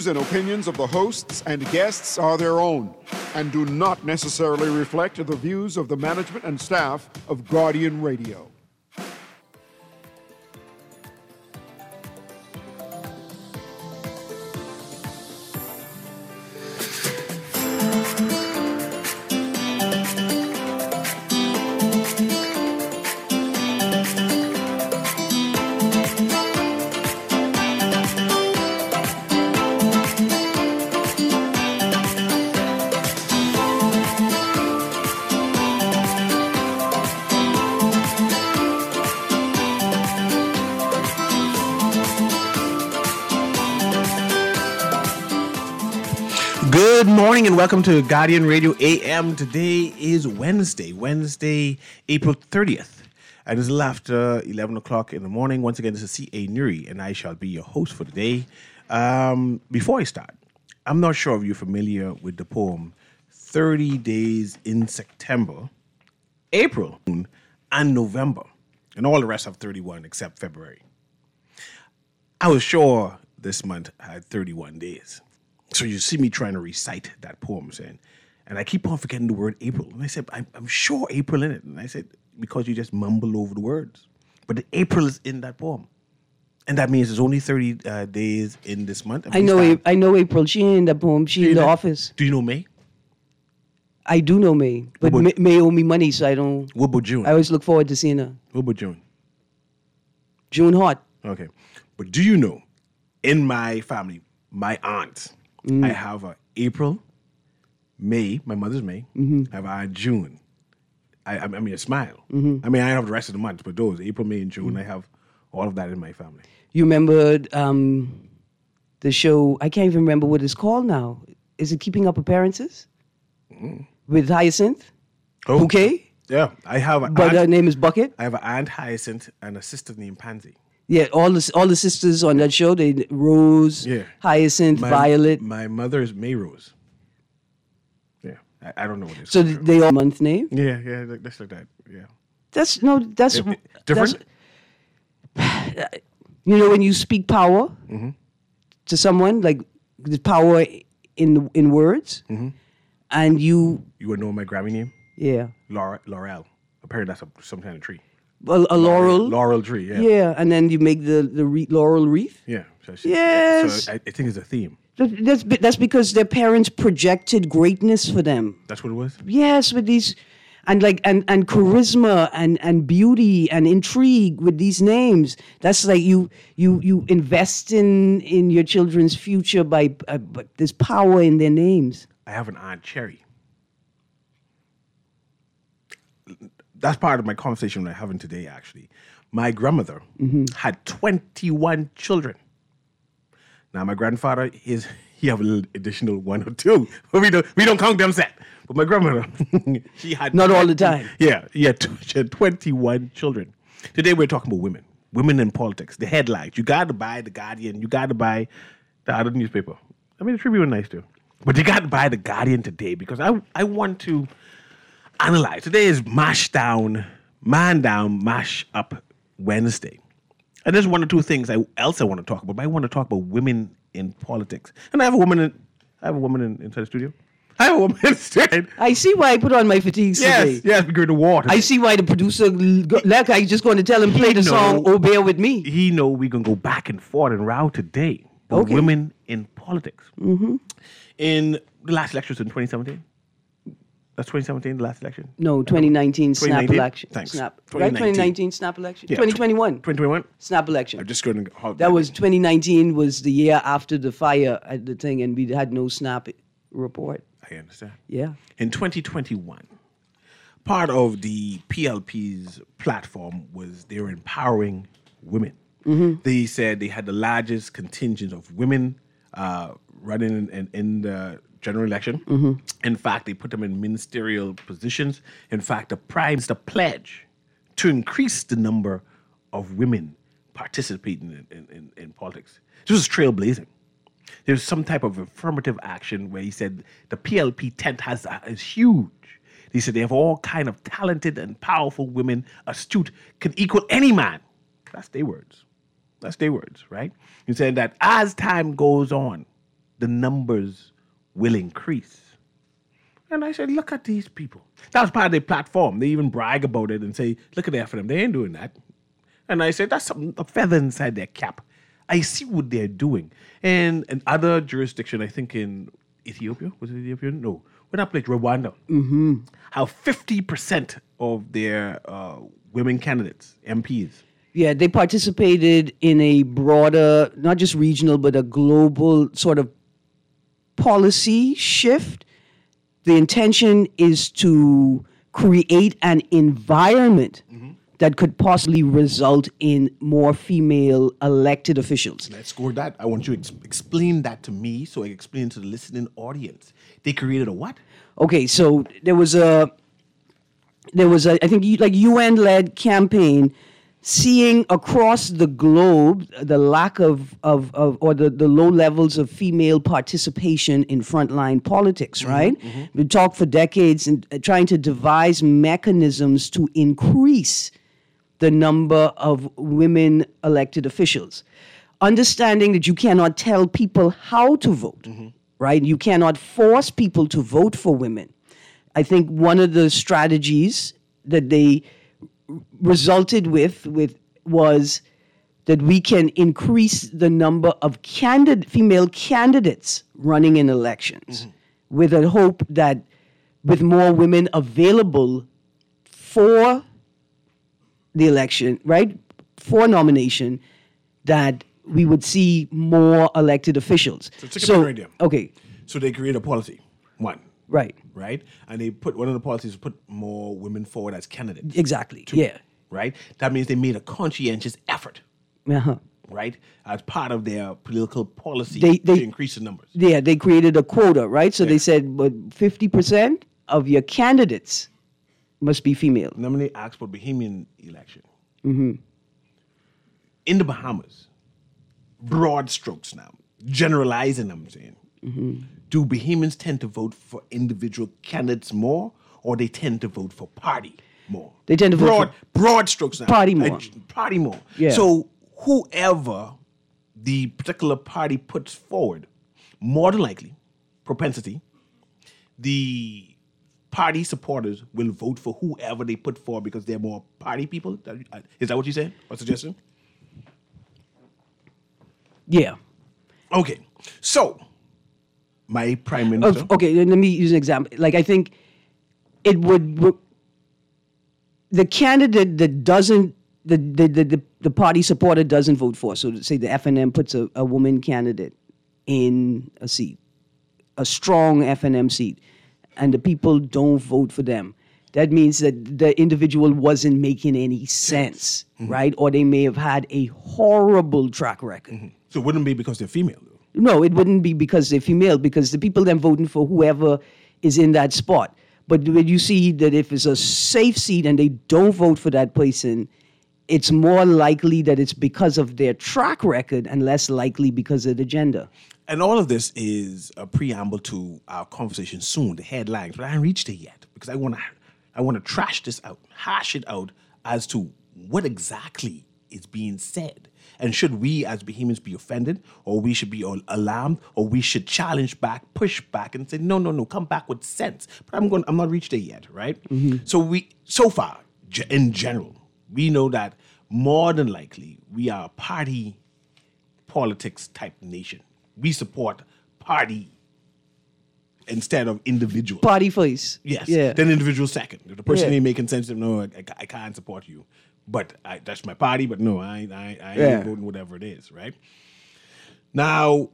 and opinions of the hosts and guests are their own and do not necessarily reflect the views of the management and staff of Guardian Radio. Good morning and welcome to Guardian Radio AM. Today is Wednesday, April 30th. And it's a little after 11 o'clock in the morning. Once again, this is C.A. Nuri, and I shall be your host for today. Before I start, I'm not sure if you're familiar with the poem 30 Days in September, April, and November. And all the rest have 31 except February. I was sure this month had 31 days. So you see me trying to recite that poem, saying, and I keep on forgetting the word April. And I said, I'm sure April in it. And I said, because you just mumble over the words. But the April is in that poem. And that means there's only 30 days in this month. I know April. She in the poem. She in the office. Do you know May? I do know May. But May owe me money, so I don't. What about June? I always look forward to seeing her. What about June? June hot. Okay. But do you know, in my family, my aunt, I have April, May, my mother's May. I have June. I mean, a smile. I mean, I have the rest of the months, but those, April, May, and June, I have all of that in my family. You remember the show, I can't even remember what it's called now. Is it Keeping Up Appearances? With Hyacinth? Oh. Okay? Yeah, I have But her name is Bucket? I have an aunt Hyacinth and a sister named Pansy. Yeah, all the sisters on that show, they Rose, Hyacinth, Violet. My mother is Mayrose. Yeah, I don't know what it is. So they all month name? Yeah, that's like that. Yeah. That's different. You know, when you speak power to someone, like the power in words, and you would know my Grammy name? Yeah, Laurel. Apparently, that's some kind of tree. A laurel. Laurel tree, yeah. Yeah, and then you make the laurel wreath. Yeah. Yes. So I think it's a theme. That's because their parents projected greatness for them. That's what it was? Yes, with these, and charisma and beauty and intrigue with these names. That's like you invest in your children's future by there's power in their names. I have an Aunt Cherry. That's part of my conversation we're having today, actually. My grandmother had 21 children. Now, my grandfather, he have a little additional one or two. But we don't count them set. But my grandmother, she had... Not all the time. Yeah, she had 21 children. Today, we're talking about women. Women in politics. The headlines. You got to buy The Guardian. You got to buy the other newspaper. I mean, the Tribune nice, too. But you got to buy The Guardian today because I want to... analyze. Today is mash up Wednesday. And there's one or two things I want to talk about. But I want to talk about women in politics. And I have a woman inside the studio. I have a woman inside. I see why I put on my fatigues today. Yes, because the water. I see why the producer, like I just going to tell him, play the song, Oh Bear With Me. He know we're going to go back and forth and row today. Okay. Women in politics. In the last elections in 2017. That's 2017, the last election? No, 2019 snap election. Thanks. Snap. Right? 2019 snap election? Yeah, 2021. 2021? Snap election. I'm just going to... That was 2019 was the year after the fire at the thing, and we had no snap report. I understand. Yeah. In 2021, part of the PLP's platform was they were empowering women. They said they had the largest contingent of women running in the general election. In fact, they put them in ministerial positions. In fact, the Prime Minister pledged to increase the number of women participating in politics. This was trailblazing. There's some type of affirmative action where he said the PLP tent is huge. He said they have all kind of talented and powerful women, astute, can equal any man. That's their words. Right? He said that as time goes on, the numbers will increase. And I said, look at these people. That was part of their platform. They even brag about it and say, look at that for them. They ain't doing that. And I said, that's a feather inside their cap. I see what they're doing. And in other jurisdiction, I think in Ethiopia, was it Ethiopia? No. What that place, Rwanda. Mm-hmm. How 50% of their women candidates, MPs. Yeah, they participated in a broader, not just regional, but a global sort of policy shift. The intention is to create an environment that could possibly result in more female elected officials. Let's score that. I want you to explain that to me so I can explain to the listening audience. They created a what? Okay, so there was a I think like UN-led campaign seeing across the globe the lack of or the low levels of female participation in frontline politics, right? Mm-hmm. We talked for decades and trying to devise mechanisms to increase the number of women elected officials. Understanding that you cannot tell people how to vote, right? You cannot force people to vote for women. I think one of the strategies that they resulted with was that we can increase the number of female candidates running in elections with a hope that with more women available for the election, right, for nomination, that we would see more elected officials. Okay. So they create a policy, one. Right. Right? And they put, one of the policies is put more women forward as candidates. Exactly. Two, yeah. Right? That means they made a conscientious effort. Uh-huh. Right? As part of their political policy to increase the numbers. Yeah, they created a quota, right? So they said, but 50% of your candidates must be female. Now, when they asked for Bahamian election, in the Bahamas, broad strokes now, generalizing, I'm saying, do Bahamians tend to vote for individual candidates more, or they tend to vote for party more? They tend to vote for broad strokes now. Party more. Party more. Yeah. So whoever the particular party puts forward, more than likely, propensity, the party supporters will vote for whoever they put forward because they're more party people. Is that what you said or suggestion? Yeah. Okay. So, my prime minister. Okay, let me use an example. Like, I think it would the candidate that doesn't the party supporter doesn't vote for. So, say the FNM puts a woman candidate in a seat, a strong FNM seat, and the people don't vote for them. That means that the individual wasn't making any sense, right? Or they may have had a horrible track record. So it wouldn't be because they're female, though. No, it wouldn't be because they're female, because the people then voting for whoever is in that spot. But when you see that if it's a safe seat and they don't vote for that person, it's more likely that it's because of their track record and less likely because of the gender. And all of this is a preamble to our conversation soon, the headlines. But I haven't reached it yet because I want to trash this out, hash it out as to what exactly is being said. And should we as Bahamians be offended, or we should be alarmed, or we should challenge back, push back, and say, no, come back with sense. But I'm not reached there yet, right? So far, in general, we know that more than likely we are a party politics type nation. We support party instead of individual. Party first. Yes. Yeah. Then individual second. If the person ain't making sense, no, I can't support you. But that's my party, but no, I ain't voting whatever it is, right? Now,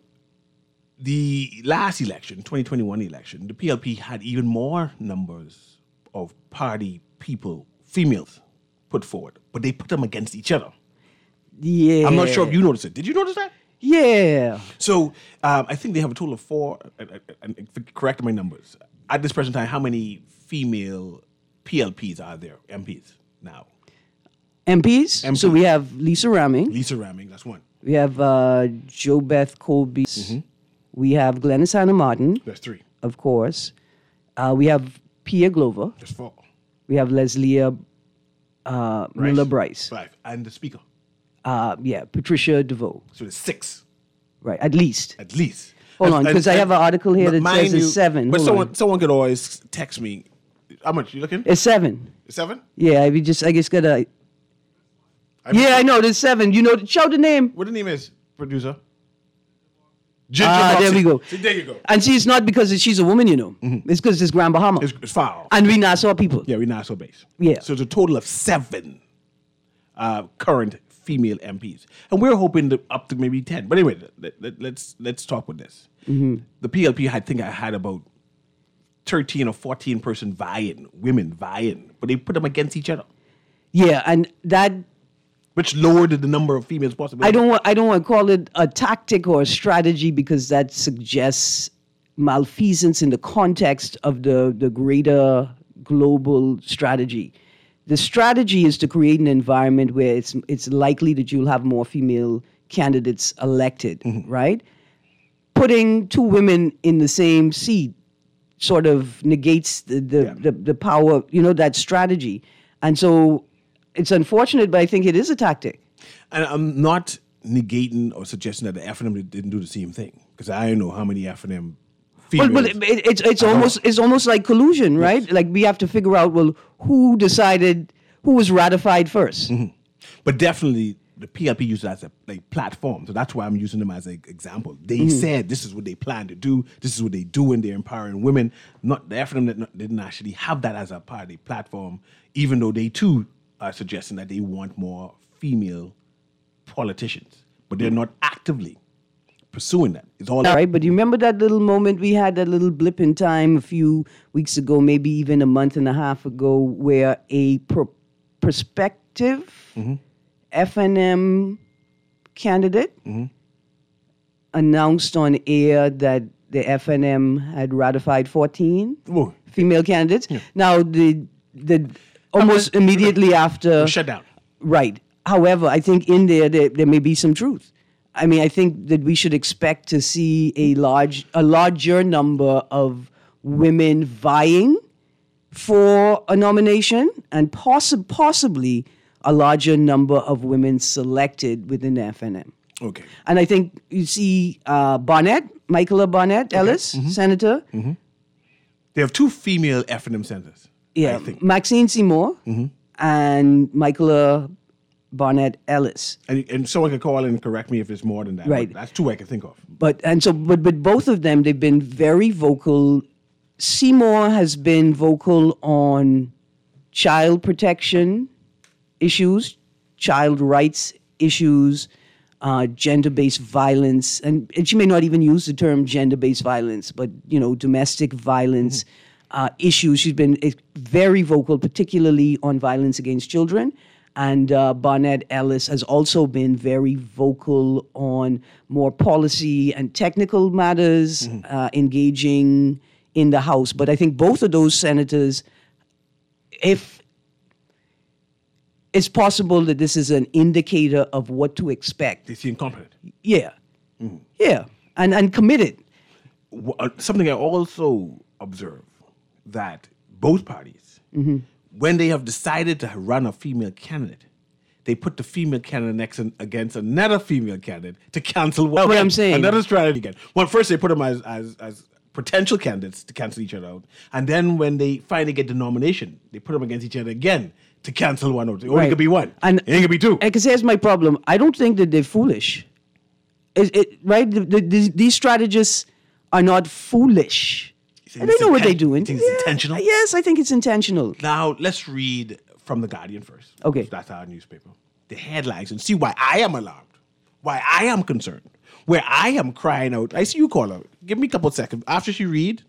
the last election, 2021 election, the PLP had even more numbers of party people, females, put forward, but they put them against each other. Yeah. I'm not sure if you noticed it. Did you notice that? Yeah. So I think they have a total of 4, and correct my numbers. At this present time, how many female PLPs are there, MPs, now? MPs? So we have Lisa Ramming. Lisa Ramming, that's one. We have Jo Beth Colby. We have Glennis Hannah Martin. That's 3. Of course. We have Pia Glover. That's 4. We have Leslie Miller Bryce. 5. And the speaker. Patricia DeVoe. So there's 6. Right, at least. At least. Hold on, because I have an article here that says it's 7. But Hold on. someone could always text me. How much you looking? It's 7. 7? Yeah, I just gotta. Yeah, I know. There's 7. You know, show the name. What the name is, producer? Ginger There Moxie. we go. See, there you go. And see, it's not because she's a woman, you know. It's because it's Grand Bahama. It's far off. And we Nassau people. Yeah, we're Nassau based. Yeah. So it's a total of 7 current female MPs, and we're hoping to up to maybe 10. But anyway, let's talk with this. The PLP, I think I had about 13 or 14 women vying, but they put them against each other, Yeah, and that which lowered the number of females possible. I don't want to call it a tactic or a strategy because that suggests malfeasance in the context of the greater global strategy. The strategy is to create an environment where it's likely that you'll have more female candidates elected, right? Putting 2 women in the same seat sort of negates the power, that strategy. And so it's unfortunate, but I think it is a tactic. And I'm not negating or suggesting that the F&M didn't do the same thing, because I don't know how many F&M females. But it's almost like collusion, right? Like we have to figure out, well, who was ratified first. But definitely the PLP used it as a platform. So that's why I'm using them as an example. They said this is what they plan to do. This is what they do when they're empowering women. Not the F&M didn't actually have that as a part of the platform, even though they too are suggesting that they want more female politicians. But they're not actively pursuing that. It's all Right, but you remember that little moment we had, that little blip in time a few weeks ago, maybe even a month and a half ago, where a prospective F&M candidate announced on air that the F&M had ratified 14 female candidates. Yeah. Now, the almost immediately after... shut down. Right. However, I think in there may be some truth. I mean, I think that we should expect to see a larger number of women vying for a nomination, and possibly a larger number of women selected within the FNM. Okay. And I think you see Michaela Barnett Ellis, senator. They have 2 female F&M senators. Yeah, I think. Maxine Seymour and Michaela Barnett Ellis. And someone can call and correct me if it's more than that. Right. That's 2 I can think of. But both of them, they've been very vocal. Seymour has been vocal on child protection issues, child rights issues, gender-based violence, and she may not even use the term gender-based violence, but domestic violence issues. She's been very vocal, particularly on violence against children. And Barnett Ellis has also been very vocal on more policy and technical matters, engaging in the House. But I think both of those senators, if it's possible that this is an indicator of what to expect. They seem confident. Yeah. Yeah. And committed. Something I also observe, that both parties, when they have decided to run a female candidate, they put the female candidate next against another female candidate to cancel one. What I'm saying. Another strategy again. Well, first they put them as potential candidates to cancel each other out. And then when they finally get the nomination, they put them against each other again to cancel one out. It only could be one. And it ain't gonna be 2. Because here's my problem. I don't think that they're foolish. Right? These strategists are not foolish. They know what they're doing. You think it's intentional? Yes, I think it's intentional. Now, let's read from The Guardian first. Okay. That's our newspaper. The headlines, and see why I am alarmed, why I am concerned, where I am crying out. I see you call out. Give me a couple of seconds. After they read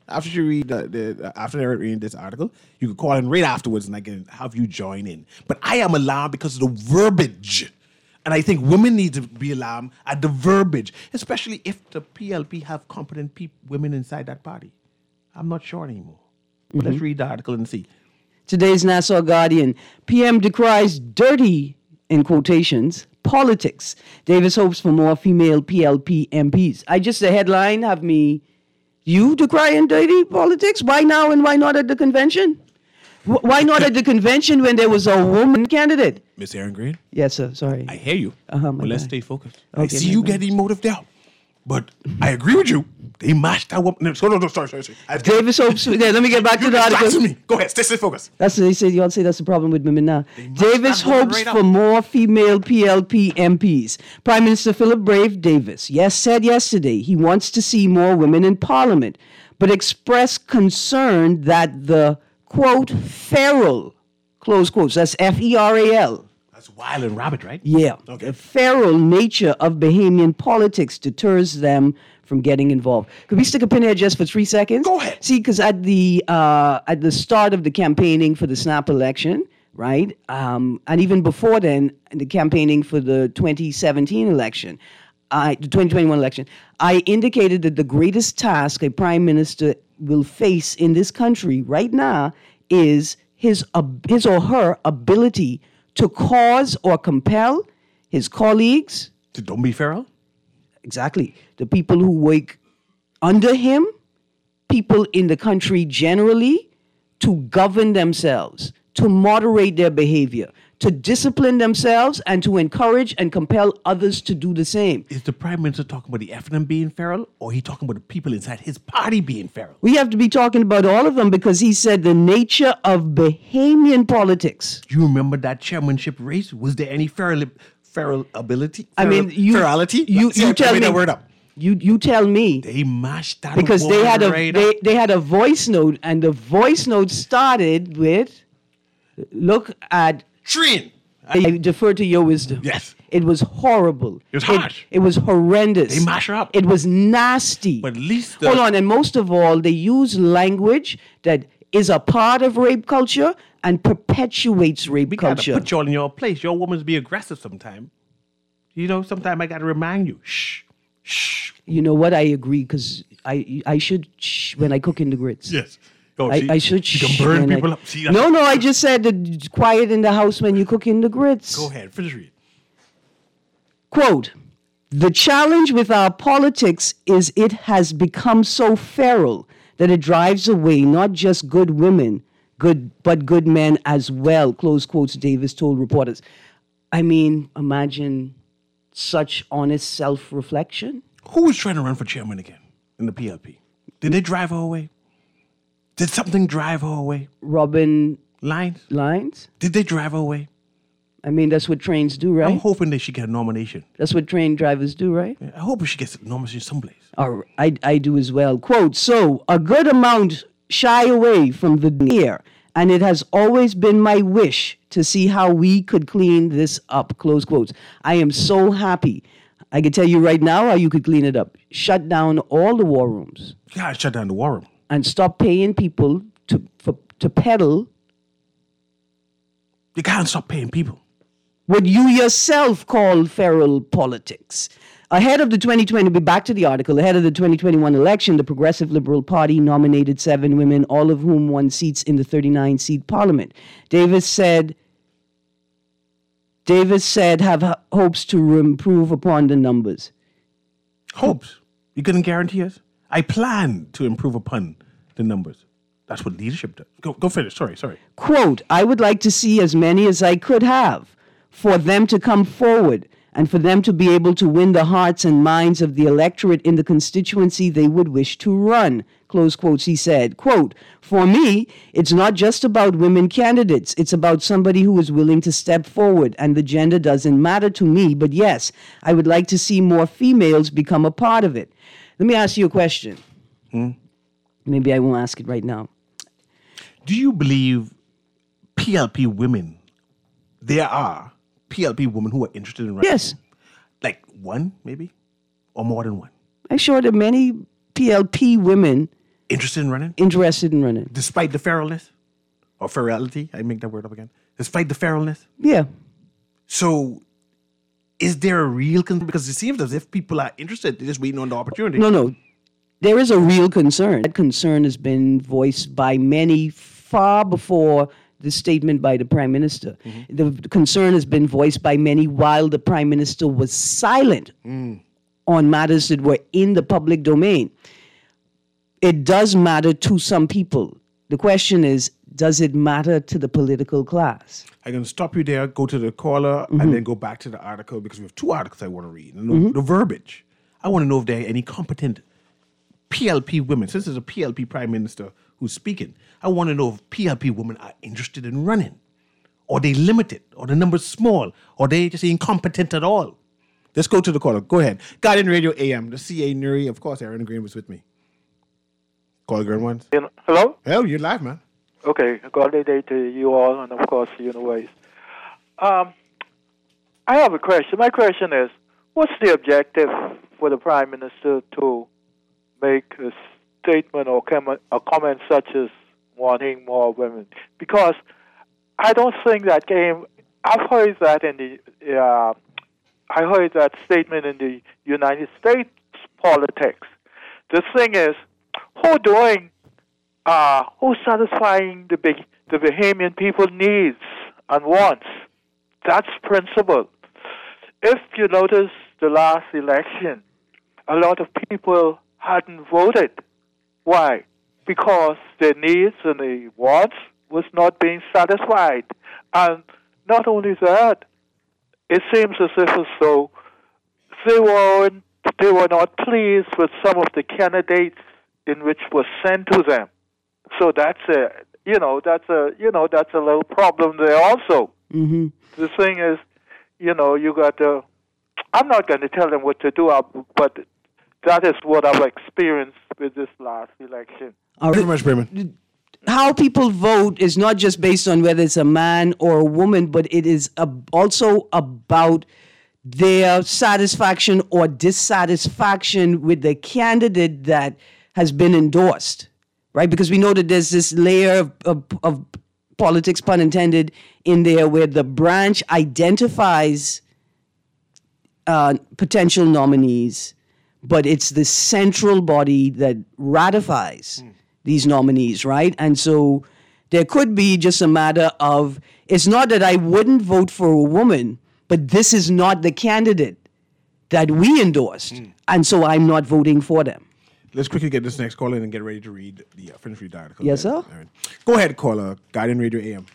this article, you can call in right afterwards and I can have you join in. But I am alarmed because of the verbiage. And I think women need to be alarmed at the verbiage, especially if the PLP have competent women inside that party. I'm not sure anymore. But let's read the article and see. Today's Nassau Guardian. PM decries dirty, in quotations, politics. Davis hopes for more female PLP MPs. The headline have me, you decrying dirty politics? Why now and why not at the convention? Why not at the convention when there was a woman candidate? Miss Aaron Green? Yes, sir. Sorry. I hear you. But let's stay focused. Okay, I see you getting emotive now. But I agree with you. They mashed that woman. No, sorry. Davis hopes. Yeah, let me get back to the article. Me. Go ahead, stay focused. That's what they say. You all say that's the problem with women now. Davis that woman hopes right for up. more female PLP MPs. Prime Minister Philip Brave Davis, said yesterday he wants to see more women in Parliament, but expressed concern that the, quote, feral, close quotes, that's FERAL. That's wild and rabbit, right? Yeah. Okay. The feral nature of Bahamian politics deters them from getting involved. Could we stick a pin here just for 3 seconds? Go ahead. See, because at the start of the campaigning for the snap election, right, and even before then, the campaigning for the 2017 election, the 2021 election, I indicated that the greatest task a prime minister will face in this country right now is his or her ability to cause or compel his colleagues, Don't be feral. exactly, the people who work under him, people in the country generally, to govern themselves, to moderate their behavior, to discipline themselves, and to encourage and compel others to do the same. Is the prime minister talking about the FNM being feral, or he talking about the people inside his party being feral? We have to be talking about all of them because he said the nature of Bahamian politics. Do you remember that chairmanship race? Was there any feral ability? I mean, ferality. You tell me that word up. You tell me. They mashed that Because they woman had right up. they had a voice note, and the voice note started with, "Look at." Train. I defer to your wisdom. Yes. It was horrible. It was harsh. It was horrendous. They mash her up. It was nasty. But at least Hold on, and most of all, they use language that is a part of rape culture and perpetuates rape we gotta culture. put you all in your place. Your woman's be aggressive sometime. You know, sometime I gotta remind you. Shh. You know what? I agree because I should shh when I cook in the grits. Yes. Go. I should You shh can burn when people up. See, that's- No, I just said that quiet in the house when you cook in the grits. Go ahead. Finish read. Quote, the challenge with our politics is it has become so feral that it drives away not just good women, but good men as well, close quotes, Davis told reporters. I mean, imagine such honest self-reflection. Who was trying to run for chairman again in the PLP? Did they drive her away? Did something drive her away? Robin Lines? Did they drive her away? I mean, that's what trains do, I'm right? hoping that she get a nomination. That's what train drivers do, right? I hope she gets a nomination someplace. I do as well. Quote, so a good amount shy away from the near, and it has always been my wish to see how we could clean this up, close quotes. I am so happy. I can tell you right now how you could clean it up. Shut down all the war rooms You gotta shut down the war room. and stop paying people to peddle You can't stop paying people. what you yourself call feral politics. Ahead of the 2020, we'll be back to the article, ahead of the 2021 election, the Progressive Liberal Party nominated 7 women, all of whom won seats in the 39-seat parliament. Davis said have hopes to improve upon the numbers. Hopes. You couldn't guarantee us? I plan to improve upon the numbers. That's what leadership does. Go finish. Sorry. Quote, I would like to see as many as I could have for them to come forward and for them to be able to win the hearts and minds of the electorate in the constituency they would wish to run. Close quotes, he said. Quote, for me, it's not just about women candidates. It's about somebody who is willing to step forward, and the gender doesn't matter to me. But yes, I would like to see more females become a part of it. Let me ask you a question. Maybe I won't ask it right now. Do you believe PLP women, there are PLP women who are interested in running? Yes. Like one, maybe? Or more than one? I'm sure there are many PLP women Interested in running? interested in running. Despite the feralness? Or ferality? I make that word up again. Despite the feralness? Yeah. So, is there a real concern? Because it seems as if people are interested. They're just waiting on the opportunity. No. There is a real concern. That concern has been voiced by many far before the statement by the Prime Minister. The concern has been voiced by many while the Prime Minister was silent on matters that were in the public domain. It does matter to some people. The question is, does it matter to the political class? I'm going to stop you there, go to the caller, and then go back to the article because we have 2 articles I want to read. And the verbiage. I want to know if there are any competent PLP women. Since there's a PLP prime minister who's speaking, I want to know if PLP women are interested in running, or they limited, or the number's small, or they just incompetent at all. Let's go to the caller. Go ahead. Guardian Radio AM, the CA Nuri. Of course, Aaron Green was with me. Caller Green once. Hello? Hell, you're live, man. Okay, good day to you all, and of course, Uniways. I have a question. My question is, what's the objective for the Prime Minister to make a statement or a comment such as wanting more women? Because I don't think that came. I've heard that I heard that statement in the United States politics. The thing is, who's satisfying the Bahamian people needs and wants? That's principle. If you notice the last election, a lot of people hadn't voted. Why? Because their needs and their wants was not being satisfied. And not only that, it seems as though they were not pleased with some of the candidates in which was sent to them. So that's a little problem there also. Mm-hmm. The thing is, you got to. I'm not going to tell them what to do, but that is what I've experienced with this last election. Thank you very much, Bremen. How people vote is not just based on whether it's a man or a woman, but it is also about their satisfaction or dissatisfaction with the candidate that has been endorsed, right? Because we know that there's this layer of politics, pun intended, in there where the branch identifies potential nominees, but it's the central body that ratifies these nominees, right? And so there could be just a matter of, it's not that I wouldn't vote for a woman, but this is not the candidate that we endorsed, and so I'm not voting for them. Let's quickly get this next call in and get ready to read the Finish Read article. Yes, sir. Right. Go ahead, caller. Guardian Radio AM.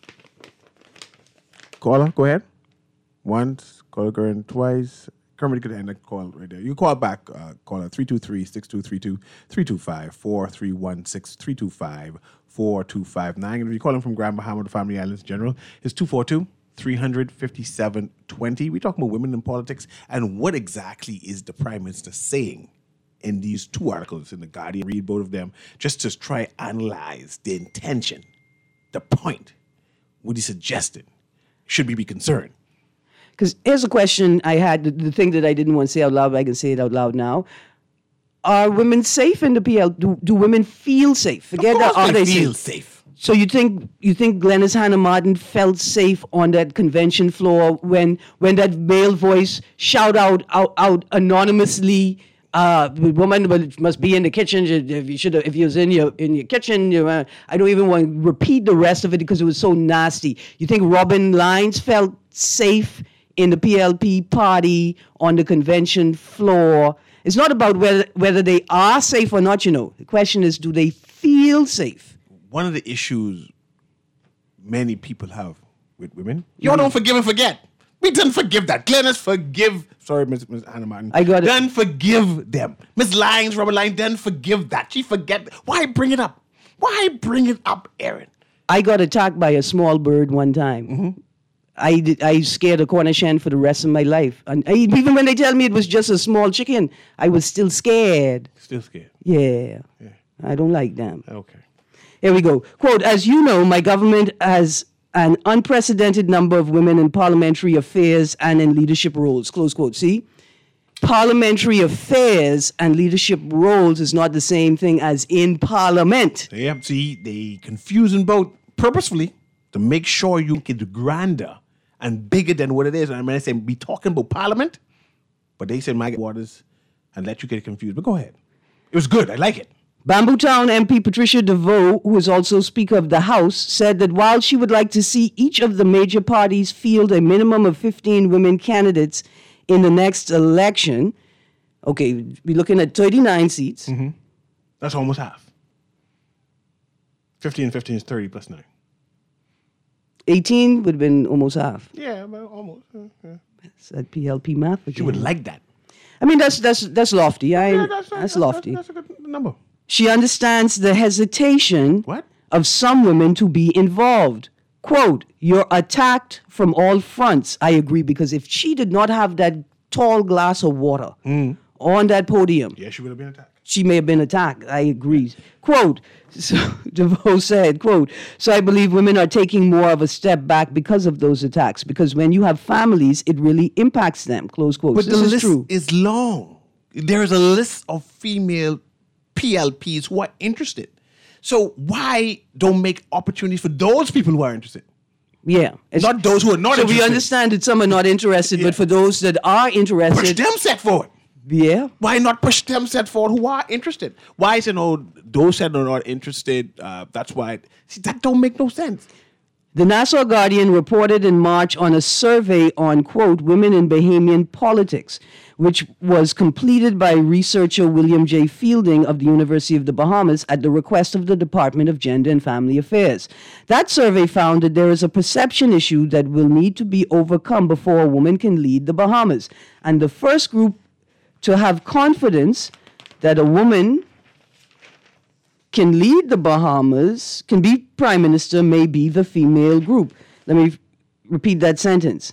Caller, go ahead. Once, caller going twice. Kermit could end the call right there. You call back, caller 323-6232, 325-4316, 325-4259. And if you're calling from Grand Bahama, the Family Islands General, it's 242-357-20. We're talking about women in politics and what exactly is the Prime Minister saying in these two articles in the Guardian. Read both of them just to try analyze the intention, the point, what he suggested. Should we be concerned? Because here's a question I had, the thing that I didn't want to say out loud, but I can say it out loud now. Are women safe in the PL? Do women feel safe? Forget Of course that. Are they they feel safe? safe. So you think Glenys Hannah Martin felt safe on that convention floor when that male voice shout out anonymously? The woman must be in the kitchen. If you was in your kitchen, I don't even want to repeat the rest of it because it was so nasty. You think Robin Lyons felt safe in the PLP party on the convention floor? It's not about whether they are safe or not. The question is, do they feel safe? One of the issues many people have with women, y'all don't forgive and forget. We didn't forgive that. Glenys, forgive. Sorry, Ms. Hannah Martin. I got it. Then forgive them. Ms. Lyons, Robert Lyons, then forgive that. She forget. Why bring it up? Why bring it up, Aaron? I got attacked by a small bird one time. Mm-hmm. I scared a Cornish hen for the rest of my life. And even when they tell me it was just a small chicken, I was still scared. Still scared. Yeah. I don't like them. Okay. Here we go. Quote, as you know, my government has an unprecedented number of women in parliamentary affairs and in leadership roles. Close quote. See? Parliamentary affairs and leadership roles is not the same thing as in parliament. Yeah, see, they confuse them both purposefully to make sure you get grander and bigger than what it is. And I mean, I say, be talking about parliament, but they said my waters and let you get confused. But go ahead. It was good. I like it. Bamboo Town MP Patricia DeVoe, who is also Speaker of the House, said that while she would like to see each of the major parties field a minimum of 15 women candidates in the next election, okay, we're looking at 39 seats. Mm-hmm. That's almost half. 15 is 30 plus 9. 18 would have been almost half. Yeah, but almost. Yeah. That's that PLP math again. She would like that. I mean, that's lofty. That's lofty. That's a good number. She understands the hesitation What? of some women to be involved. Quote, "You're attacked from all fronts." I agree, because if she did not have that tall glass of water on that podium, Yeah, she would have been attacked. she may have been attacked. I agree. Quote, so DeVoe said, quote, "So I believe women are taking more of a step back because of those attacks, because when you have families, it really impacts them." Close quote. But This the is list true. is long. There is a list of female PLPs who are interested. So why don't make opportunities for those people who are interested? Yeah. Not those who are not so interested. we understand that some are not interested, but for those that are Push interested, them set forward. yeah. Why not push them set forward who are interested? Why is it, those that are not interested, that's why. See, that don't make no sense. The Nassau Guardian reported in March on a survey on, quote, women in Bahamian politics, which was completed by researcher William J. Fielding of the University of the Bahamas at the request of the Department of Gender and Family Affairs. That survey found that there is a perception issue that will need to be overcome before a woman can lead the Bahamas. And the first group to have confidence that a woman can lead the Bahamas, can be prime minister, may be the female group. Let me repeat that sentence.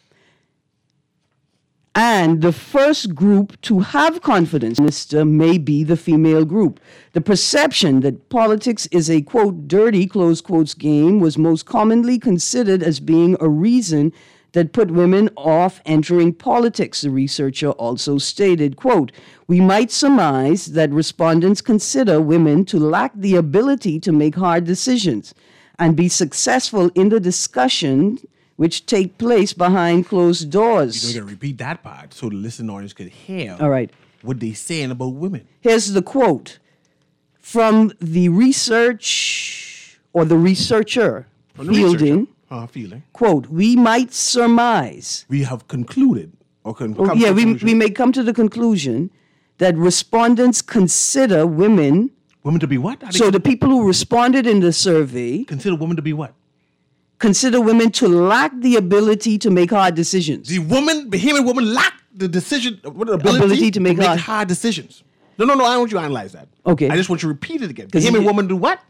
And the first group to have confidence, minister, may be the female group. The perception that politics is a, quote, dirty, close quotes game was most commonly considered as being a reason that put women off entering politics, the researcher also stated, quote, "We might surmise that respondents consider women to lack the ability to make hard decisions and be successful in the discussion which take place behind closed doors." You're going to repeat that part so the listening audience could hear All right. what they're saying about women. Here's the quote from the research or the researcher, From the Fielding. researcher. Fielding. Quote, "We might surmise." We have concluded, or come Oh, to yeah, the we conclusion, may come to the conclusion that respondents consider women. women to be what? How do So you the people who responded in the survey consider women to be what? consider women to lack the ability to make hard decisions. The Bahamian woman lack the ability to make hard decisions. No, I don't want you to analyze that. Okay. I just want you to repeat it again. 'Cause Bahamian you- woman do what?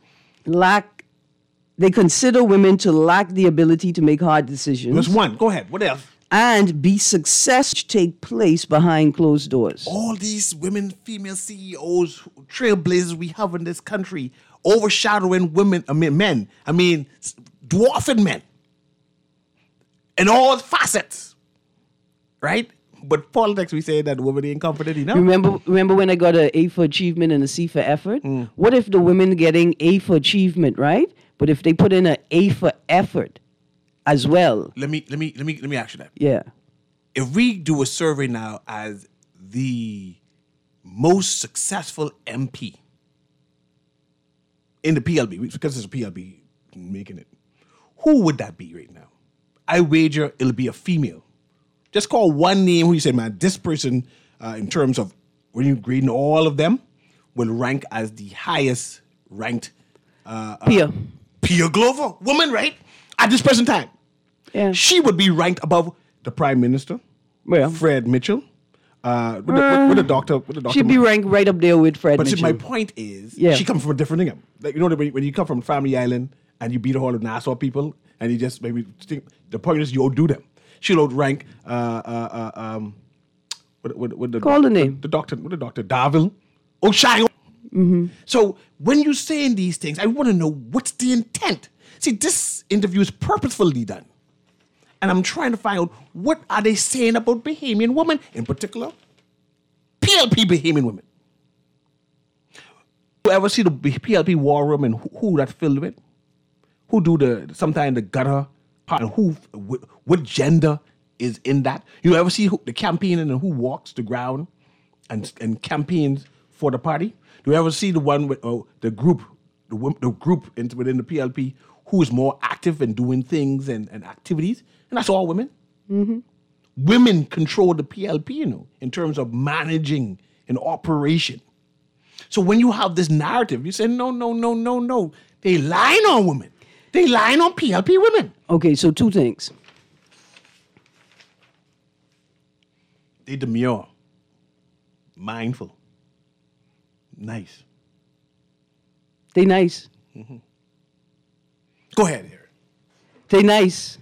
They consider women to lack the ability to make hard decisions There's one. Go ahead. What else? and be successful take place behind closed doors. All these women, female CEOs, trailblazers we have in this country, overshadowing men. I mean, dwarfing men in all facets, right? But politics, we say that women ain't confident enough. Remember when I got an A for achievement and a C for effort? What if the women getting A for achievement, right? But if they put in an A for effort as well, Let me ask you that. yeah. If we do a survey now as the most successful MP in the PLB, because it's a PLB making it, who would that be right now? I wager it'll be a female. Just call one name who you say, man, this person, in terms of when you're grading all of them, will rank as the highest ranked Pia Glover, woman, right? At this present time. Yeah. She would be ranked above the Prime Minister, Well, Fred Mitchell, with the doctor. she'd be ranked right up there with Fred But see, Mitchell. my point is, Yeah. she comes from a different thing. Like, you know, when you come from Family Island and you beat all of Nassau people, and you just maybe think the point is you outdo them. She'll outrank what the Call the name. the doctor Darville O'Shine. So when you're saying these things, I want to know what's the intent. See, this interview is purposefully done. And I'm trying to find out what are they saying about Bahamian women, in particular, PLP Bahamian women. You ever see the PLP war room and who that filled with? Who do sometimes the gutter part and what gender is in that? You ever see the campaigning and who walks the ground and campaigns for the party? Do you ever see the one with the group within the PLP who is more active in doing things and activities? And that's all women. Mm-hmm. Women control the PLP, in terms of managing an operation. So when you have this narrative, you say, no. They lying on women. They lying on PLP women. Okay, so two things. They demure. mindful, nice. They nice. Go ahead, Aaron. They nice.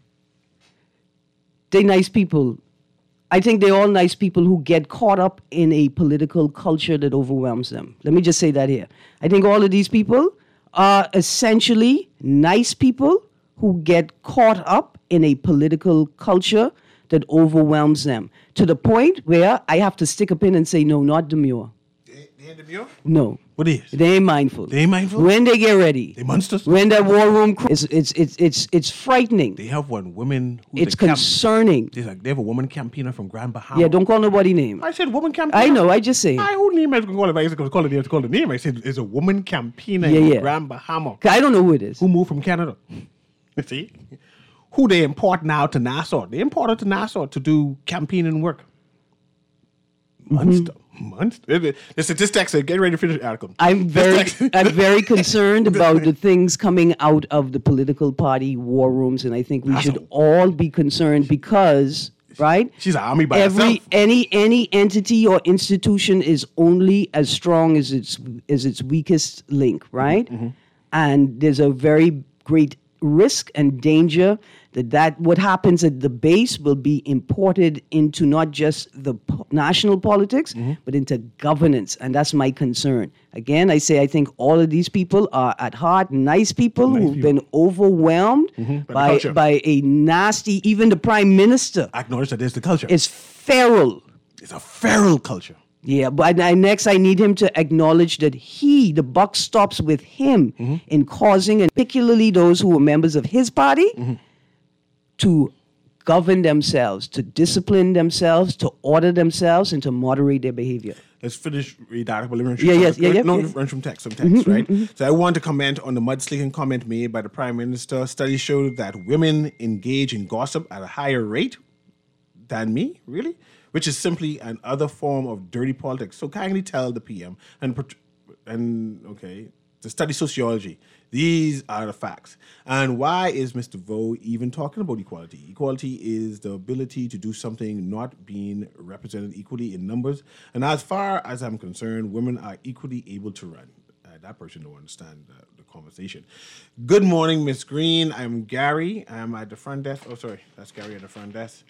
They nice people. I think they're all nice people who get caught up in a political culture that overwhelms them. Let me just say that here. I think all of these people are essentially nice people who get caught up in a political culture that overwhelms them to the point where I have to stick a pin and say, no, not demure. They ain't demure? No. What is? They ain't mindful. They ain't mindful? When they get ready. They monsters? When that war room, it's frightening. They have one woman who's It's concerning. they have a woman campaigner from Grand Bahama. Yeah, don't call nobody name. I said woman campaigner. I know, I just say. I who name I was going to call it. I was going to call it. I was call the name. I said it's a woman campaigner Yeah, in yeah. Grand Bahama I don't know who it is. who moved from Canada. You see? Who they import now to Nassau. They imported to Nassau to do campaigning work. Monster. The statistics are getting ready to finish the article. I'm very concerned about the things coming out of the political party war rooms, and I think we should all be concerned because, right? She's an army by herself. Any entity or institution is only as strong as its weakest link, right? And there's a very great risk and danger that what happens at the base will be imported into not just the national politics, but into governance. And that's my concern. Again, I say I think all of these people are at heart nice people who've been overwhelmed by a nasty, even the prime minister. Acknowledge that there's the culture. Is feral. It's a feral culture. Yeah, but next I need him to acknowledge that the buck stops with him in causing, and particularly those who are members of his party, to govern themselves, to discipline themselves, to order themselves, and to moderate their behavior. Let's finish read the article. Run from text, right? So I want to comment on the mudslinging comment made by the Prime Minister. Studies show that women engage in gossip at a higher rate than me, really? Which is simply another form of dirty politics. So kindly tell the PM to study sociology. These are the facts. And why is Mr. Vo even talking about equality? Equality is the ability to do something not being represented equally in numbers. And as far as I'm concerned, women are equally able to run. That person don't understand the conversation. Good morning, Miss Green. I'm Gary. I'm at the front desk. Oh, sorry. That's Gary at the front desk.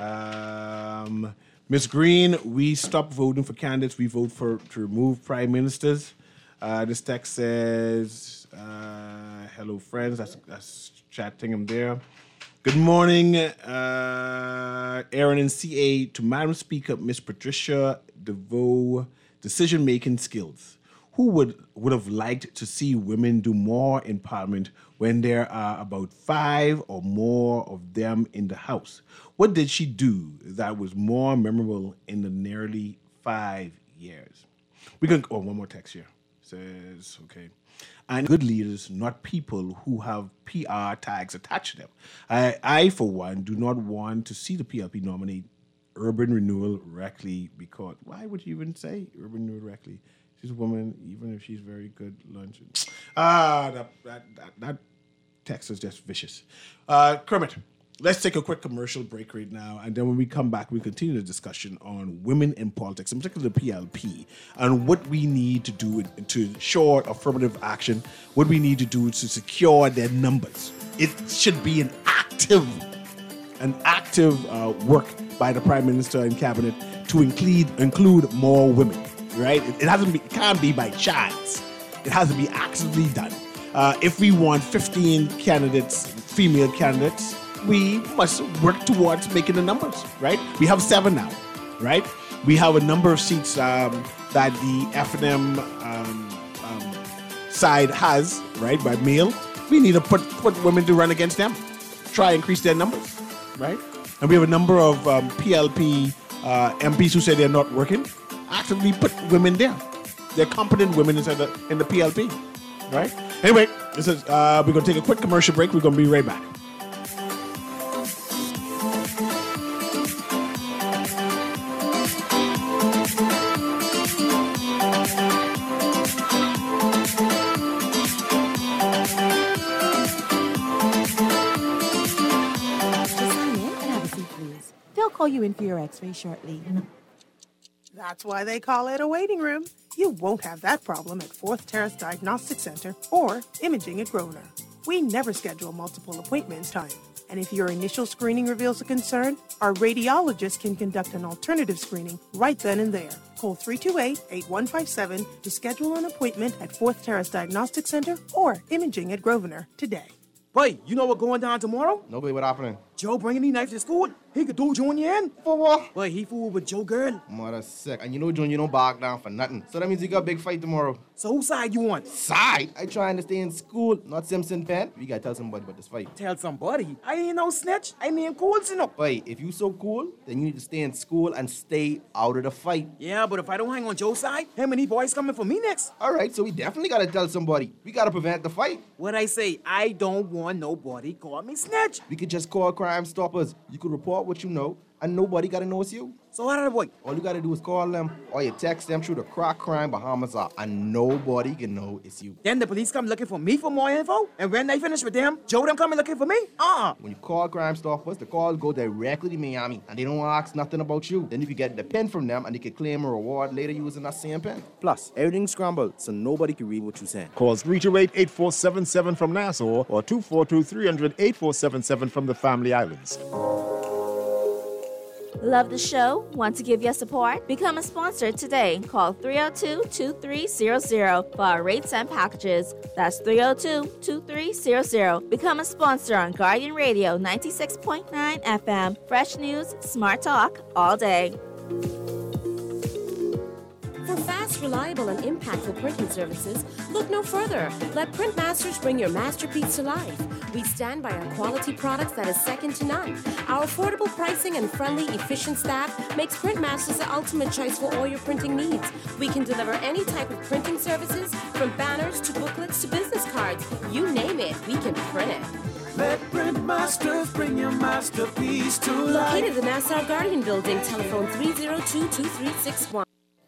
Ms. Green, we stopped voting for candidates. We vote to remove prime ministers. This text says, hello, friends. That's chatting him there. Good morning, Aaron and CA. To Madam Speaker, Miss Patricia DeVoe, decision-making skills. Who would have liked to see women do more in Parliament when there are about 5 or more of them in the House? What did she do that was more memorable in the nearly 5 years? One more text here. Says, okay. And good leaders, not people who have PR tags attached to them. I, for one, do not want to see the PLP nominate Urban Renewal Reckley because, why would you even say Urban Renewal Reckley? She's a woman, even if she's very good lunch. That text is just vicious. Kermit, let's take a quick commercial break right now, and then when we come back, we continue the discussion on women in politics, in particular the PLP, and what we need to do to show affirmative action, what we need to do to secure their numbers. It should be an active work by the Prime Minister and Cabinet to include more women. Right? It can't be by chance. It has to be actively done. If we want 15 candidates, female candidates, we must work towards making the numbers, right? We have 7 now, right? We have a number of seats that the F&M side has, right, by male. We need to put women to run against them, try and increase their numbers, right? And we have a number of PLP MPs who say they're not working. Actively put women there. They're competent women in the PLP, right? Anyway, this is we're going to take a quick commercial break. We're going to be right back. Just sign in and have a seat, please. They'll call you in for your x-ray shortly. That's why they call it a waiting room. You won't have that problem at Fourth Terrace Diagnostic Center or Imaging at Grosvenor. We never schedule multiple appointment time. And if your initial screening reveals a concern, our radiologist can conduct an alternative screening right then and there. Call 328-8157 to schedule an appointment at Fourth Terrace Diagnostic Center or Imaging at Grosvenor today. Boy, you know what's going down tomorrow? Nobody, what happening? Joe bringing these knives to school. He could do Junior in. For what? Boy, he fooled with Joe girl. Mother sick. And you know Junior don't back down for nothing. So that means you got a big fight tomorrow. So whose side you want? Side? I trying to stay in school, not Simpson Pen. We gotta tell somebody about this fight. Tell somebody. I ain't no snitch. I mean cool, you know. Boy, if you so cool, then you need to stay in school and stay out of the fight. Yeah, but if I don't hang on Joe's side, how many boys coming for me next? All right, so we definitely gotta tell somebody. We gotta prevent the fight. What I say, I don't want nobody call me snitch. We could just call Crime Stoppers. You could report what you know, and nobody gotta know it's you. So how did I boy? All you gotta do is call them, or you text them through the Crack Crime Bahamas app, and nobody can know it's you. Then the police come looking for me for more info, and when they finish with them, Joe them coming looking for me? When you call Crime Stoppers, the calls go directly to Miami, and they don't ask nothing about you. Then you can get the pen from them, and they can claim a reward later using that same pen. Plus, everything's scrambled, so nobody can read what you're saying. Call 328-8477 from Nassau or 242-300-8477 from the Family Islands. Love the show? Want to give your support? Become a sponsor today. Call 302-2300 for our rates and packages. That's 302-2300. Become a sponsor on Guardian Radio 96.9 FM. Fresh news, smart talk, all day. For fast, reliable, and impactful printing services, look no further. Let Printmasters bring your masterpiece to life. We stand by our quality products that is second to none. Our affordable pricing and friendly, efficient staff makes Printmasters the ultimate choice for all your printing needs. We can deliver any type of printing services, from banners to booklets to business cards. You name it, we can print it. Let Printmasters bring your masterpiece to life. Located in the Nassau Guardian Building, telephone 302-2361.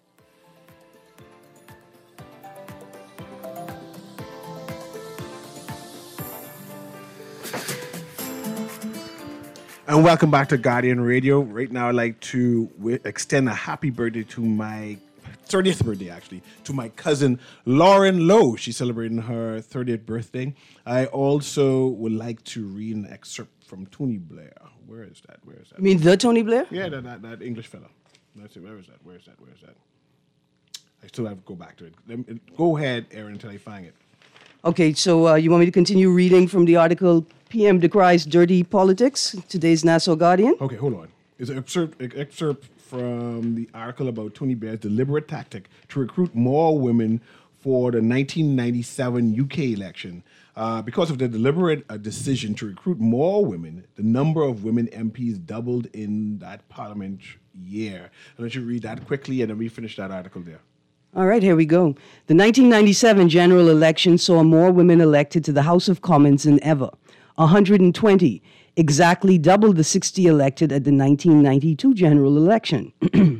And welcome back to Guardian Radio. Right now, I'd like to extend a happy birthday to my 30th birthday, actually, to my cousin Lauren Lowe. She's celebrating her 30th birthday. I also would like to read an excerpt from Tony Blair. Where is that? You mean the Tony Blair? Yeah, that English fellow. Where is that? I still have to go back to it. Go ahead, Aaron, until I find it. Okay, so you want me to continue reading from the article PM Decries Dirty Politics, today's Nassau Guardian? Okay, hold on. It's an excerpt from the article about Tony Blair's deliberate tactic to recruit more women for the 1997 UK election. Because of the deliberate decision to recruit more women, the number of women MPs doubled in that parliament year. I'll let you read that quickly, and then we finish that article there. All right, here we go. The 1997 general election saw more women elected to the House of Commons than ever. 120, exactly double the 60 elected at the 1992 general election.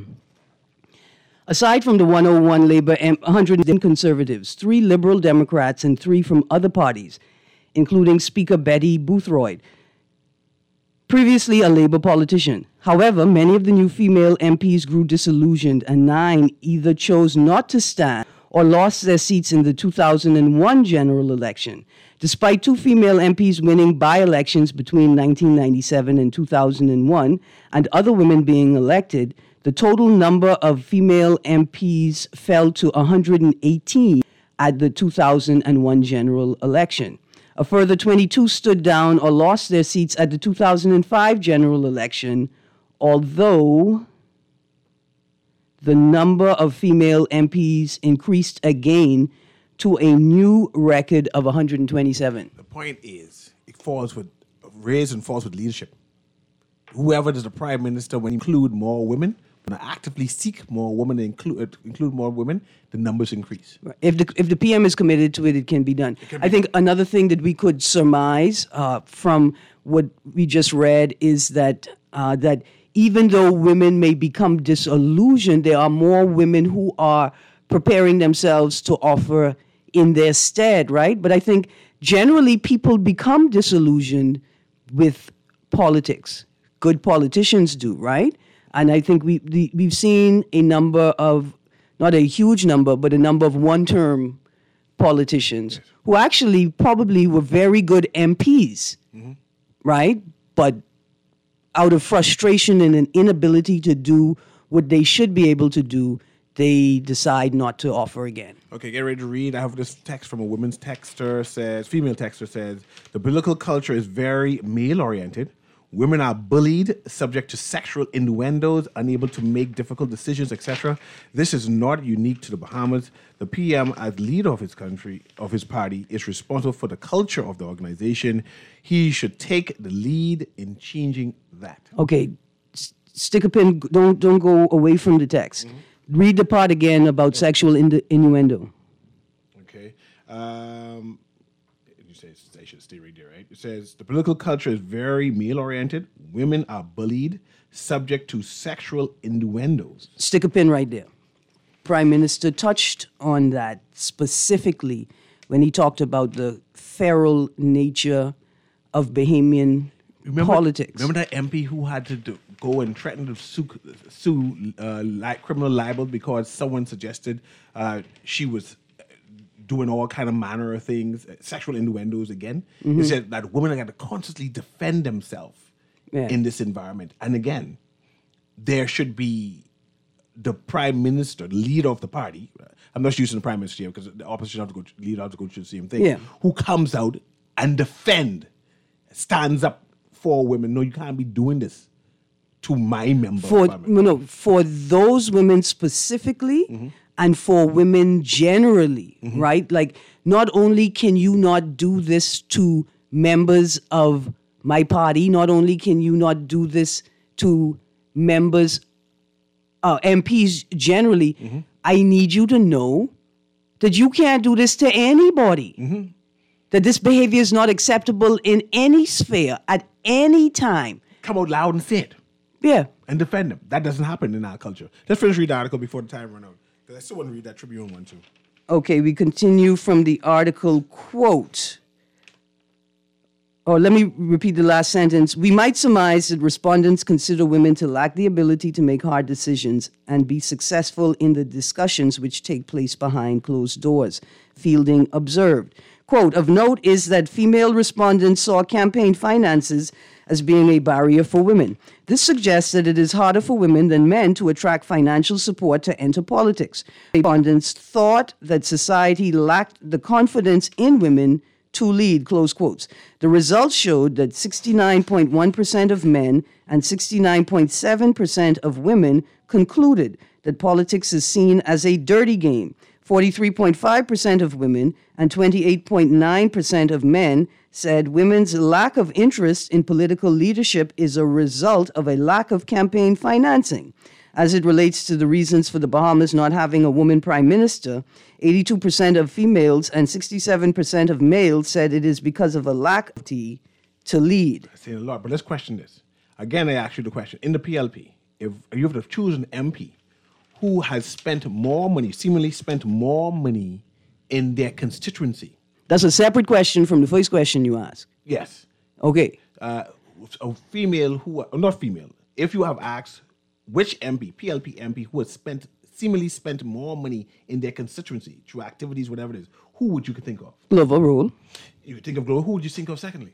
Aside from the 101 Labour, 100 Conservatives, 3 Liberal Democrats, and 3 from other parties, including Speaker Betty Boothroyd, previously a Labour politician. However, many of the new female MPs grew disillusioned, and 9 either chose not to stand or lost their seats in the 2001 general election. Despite 2 female MPs winning by-elections between 1997 and 2001, and other women being elected, the total number of female MPs fell to 118 at the 2001 general election. A further 22 stood down or lost their seats at the 2005 general election, although the number of female MPs increased again to a new record of 127. The point is, it falls with leadership. Whoever is the prime minister, when you include more women, when I actively seek more women, include more women, the numbers increase. Right. If the PM is committed to it, it can be done. I think another thing that we could surmise from what we just read is that that even though women may become disillusioned, there are more women who are preparing themselves to offer in their stead, right? But I think generally people become disillusioned with politics. Good politicians do, right? And I think we've seen a number of, not a huge number, but a number of one-term politicians who actually probably were very good MPs, right? But out of frustration and an inability to do what they should be able to do, they decide not to offer again. Okay, get ready to read. I have this text from a women's texter female texter says, the biblical culture is very male-oriented. Women are bullied, subject to sexual innuendos, unable to make difficult decisions, etc. This is not unique to the Bahamas. The PM, as leader of his party, is responsible for the culture of the organization. He should take the lead in changing that. Okay, stick a pin. Don't go away from the text. Read the part again about sexual innuendo. Okay. You say I should stay right there, right? It says the political culture is very male-oriented. Women are bullied, subject to sexual innuendos. Stick a pin right there. Prime Minister touched on that specifically when he talked about the feral nature of Bahamian politics. Remember that MP who had to go and threaten to sue criminal libel because someone suggested she was doing all kind of manner of things, sexual innuendos again? He said that women are going to constantly defend themselves in this environment. And again, there should be the prime minister, the leader of the party. I'm not using the prime minister here because the opposition have to go through the same thing. Who comes out and stands up for women. No, you can't be doing this to my member. For those women specifically, and for women generally, right? Like, not only can you not do this to members of my party, not only can you not do this to members, MPs generally, I need you to know that you can't do this to anybody. That this behavior is not acceptable in any sphere, at any time. Come out loud and say it. Yeah. And defend them. That doesn't happen in our culture. Let's finish read the article before the time runs out. Because I still want to read that Tribune one too. Okay, we continue from the article, quote, or let me repeat the last sentence. We might surmise that respondents consider women to lack the ability to make hard decisions and be successful in the discussions which take place behind closed doors. Fielding observed. Quote, of note is that female respondents saw campaign finances as being a barrier for women. This suggests that it is harder for women than men to attract financial support to enter politics. Respondents thought that society lacked the confidence in women to lead, close quotes. The results showed that 69.1% of men and 69.7% of women concluded that politics is seen as a dirty game. 43.5% of women and 28.9% of men said women's lack of interest in political leadership is a result of a lack of campaign financing. As it relates to the reasons for the Bahamas not having a woman prime minister, 82% of females and 67% of males said it is because of a lack of ability to lead. I say a lot, but let's question this. Again, I ask you the question. In the PLP, if you have to choose an MP who has spent more money, seemingly spent more money in their constituency. That's a separate question from the first question you asked. Yes. Okay. A female not female, if you have asked which MP, PLP MP, who has seemingly spent more money in their constituency through activities, whatever it is, who would you think of? Glover Rule. You think of Glover. Who would you think of secondly?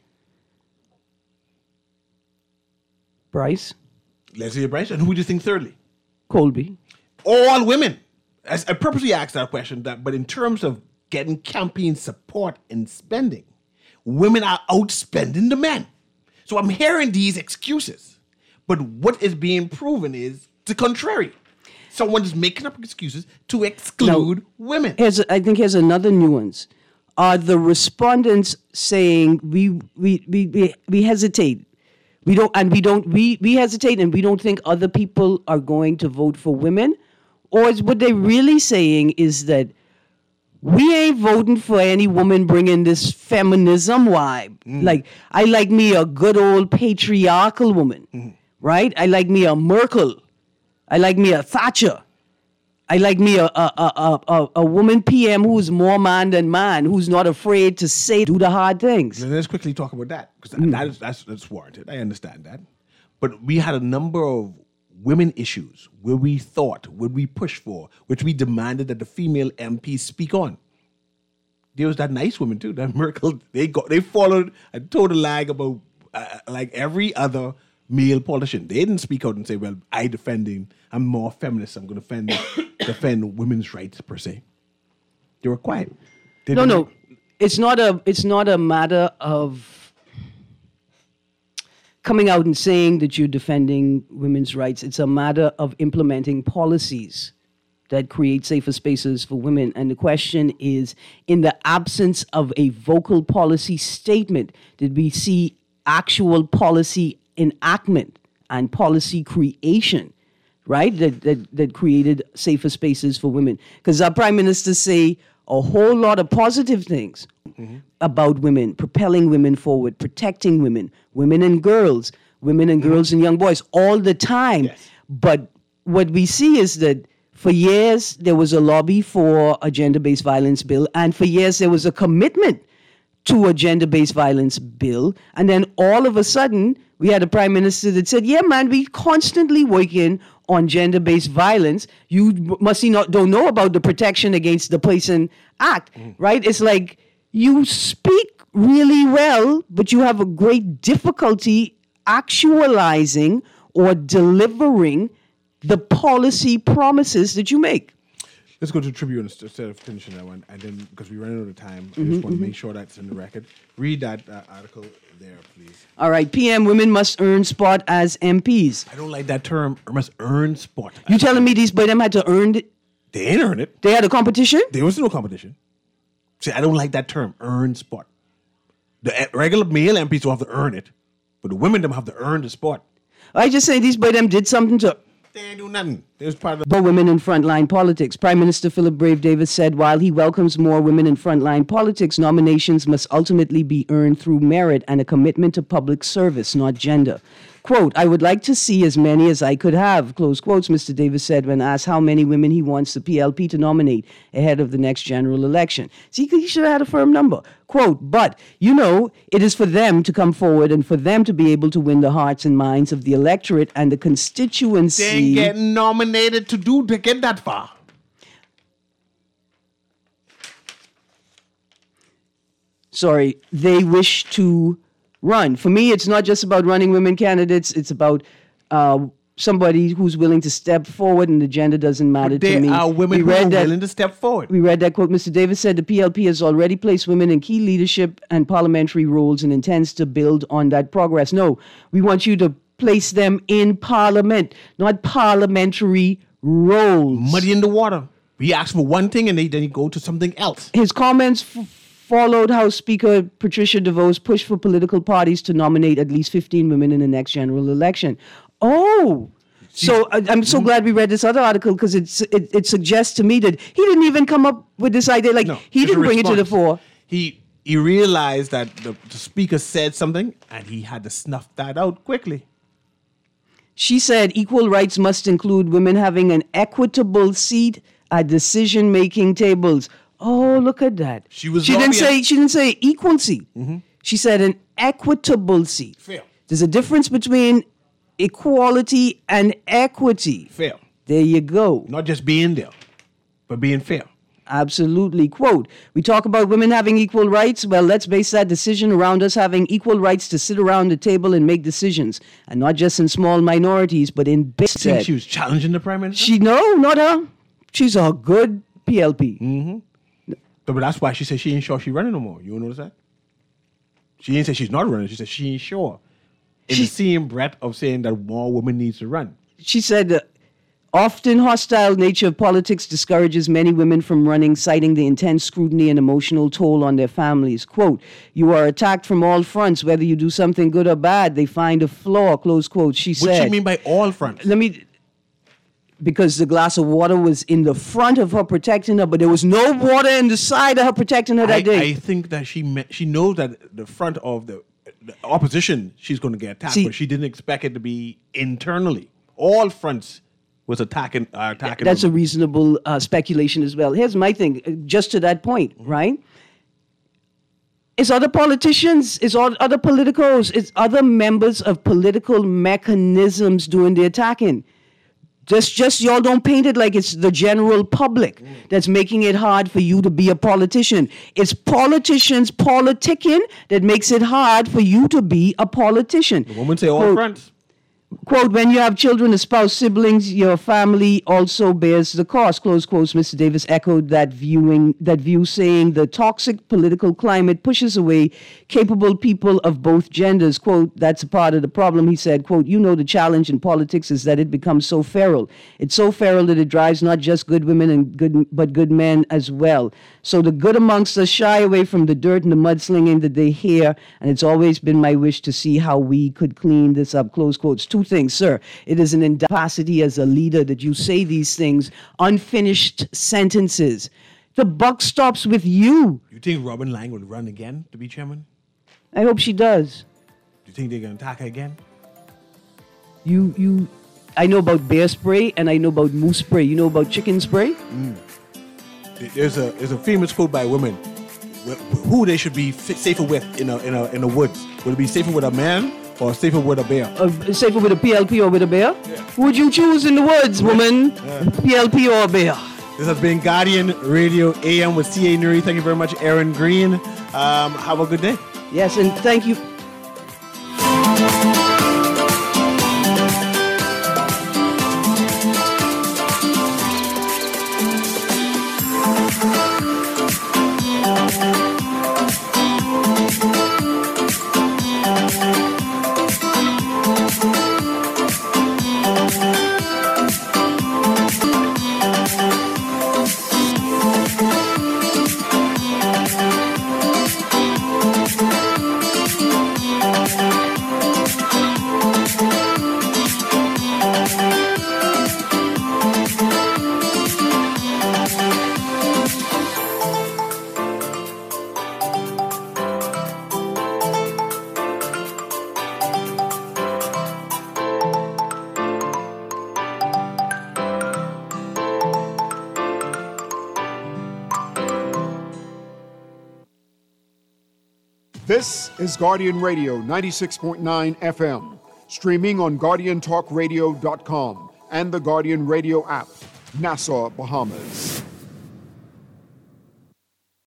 Bryce. Leslie Bryce. And who would you think thirdly? Colby. All women. I purposely asked that question, but in terms of getting campaign support and spending, women are outspending the men. So I'm hearing these excuses. But what is being proven is the contrary. Someone is making up excuses to exclude women. I think here's another nuance. Are the respondents saying we hesitate? We hesitate and we don't think other people are going to vote for women? Or is what they're really saying is that we ain't voting for any woman bringing this feminism vibe. Like, I like me a good old patriarchal woman, right? I like me a Merkel. I like me a Thatcher. I like me a woman PM who's more man than man, who's not afraid to do the hard things. Let's quickly talk about that, because that's warranted. I understand that. But we had a number of women issues where we thought, would we push for, which we demanded that the female MPs speak on. There was that nice woman too, that Merkel. They followed a total lag about like every other male politician. They didn't speak out and say, "Well, I'm more feminist. I'm going to defend women's rights per se." They were quiet. No. It's not a matter of coming out and saying that you're defending women's rights. It's a matter of implementing policies that create safer spaces for women. And the question is, in the absence of a vocal policy statement, did we see actual policy enactment and policy creation, right? That created safer spaces for women. Because our prime minister say a whole lot of positive things about women, propelling women forward, protecting women and girls and young boys all the time. Yes. But what we see is that for years there was a lobby for a gender-based violence bill, and for years there was a commitment to a gender-based violence bill. And then all of a sudden, we had a prime minister that said, yeah, man, we constantly working on gender-based violence. You don't know about the Protection Against the Person Act, right? It's like you speak really well, but you have a great difficulty actualizing or delivering the policy promises that you make. Let's go to Tribune instead of finishing that one. And then, because we're running out of time, I just want to make sure that's in the record. Read that article there, please. All right. PM, women must earn spot as MPs. I don't like that term, must earn spot. You telling me these boy them had to earn it? They ain't earn it. They had a competition? There was no competition. See, I don't like that term, earn spot. The regular male MPs don't have to earn it, but the women them have to earn the spot. I just say these boy them did something to... They ain't do nothing. It was part of But women in frontline politics. Prime Minister Philip Brave Davis said while he welcomes more women in frontline politics, nominations must ultimately be earned through merit and a commitment to public service, not gender. Quote, I would like to see as many as I could have, close quotes, Mr. Davis said when asked how many women he wants the PLP to nominate ahead of the next general election. See, he should have had a firm number. Quote, but, it is for them to come forward and for them to be able to win the hearts and minds of the electorate and the constituency. They ain't getting nominated to get that far. Sorry, they wish to run. For me, it's not just about running women candidates. It's about somebody who's willing to step forward, and the gender doesn't matter to me. There are women who are willing to step forward. We read that quote. Mr. Davis said the PLP has already placed women in key leadership and parliamentary roles and intends to build on that progress. No, we want you to place them in parliament, not parliamentary roles. Muddy in the water. We ask for one thing and then you go to something else. His comments followed House Speaker Patricia DeVos pushed for political parties to nominate at least 15 women in the next general election. Oh, so I'm so glad we read this other article because it suggests to me that he didn't even come up with this idea. Like, he didn't bring it to the fore. He realized that the speaker said something and he had to snuff that out quickly. She said equal rights must include women having an equitable seat at decision-making tables. Oh, look at that. She didn't say equal seat. She said an equitable seat. Fair. There's a difference between equality and equity. Fair. There you go. Not just being there, but being fair. Absolutely. Quote, we talk about women having equal rights. Well, let's base that decision around us having equal rights to sit around the table and make decisions. And not just in small minorities, but in big. You think she was challenging the Prime Minister? No, not her. She's a good PLP. But that's why she said she ain't sure she's running no more. You notice that? She ain't say she's not running. She said she ain't sure. In the same breath of saying that more women needs to run. She said often hostile nature of politics discourages many women from running, citing the intense scrutiny and emotional toll on their families. Quote, you are attacked from all fronts, whether you do something good or bad. They find a flaw, close quote. She said. What do you mean by all fronts? Because the glass of water was in the front of her protecting her, but there was no water in the side of her protecting her that day. I think that she knows that the front of the opposition, she's going to get attacked, but she didn't expect it to be internally. All fronts was attacking. That's a reasonable speculation as well. Here's my thing, just to that point, right? It's other politicians, it's other politicos, it's other members of political mechanisms doing the attacking. Just y'all don't paint it like it's the general public that's making it hard for you to be a politician. It's politicians politicking that makes it hard for you to be a politician. The woman say all front. Quote, when you have children, a spouse, siblings, your family also bears the cost, close quotes. Mr. Davis echoed that view, saying the toxic political climate pushes away capable people of both genders. Quote, that's a part of the problem, he said. Quote, you know the challenge in politics is that it becomes so feral. It's so feral that it drives not just good women but good men as well. So the good amongst us shy away from the dirt and the mudslinging that they hear, and it's always been my wish to see how we could clean this up, close quotes. Two things, sir. It is an incapacity as a leader that you say these things, unfinished sentences. The buck stops with you. You think Robin Lang would run again to be chairman? I hope she does. Do you think they're going to attack her again? I know about bear spray and I know about moose spray. You know about chicken spray? There's a famous quote by women who they should be safer with in the woods. Would it be safer with a man or safer with a bear? Safer with a PLP or with a bear? Yeah. Who would you choose in the woods, woman? Yeah. PLP or a bear? This has been Guardian Radio AM with C.A. Nuri. Thank you very much, Aaron Green. Have a good day. Yes, and thank you. This is Guardian Radio 96.9 FM, streaming on GuardianTalkRadio.com and the Guardian Radio app, Nassau, Bahamas.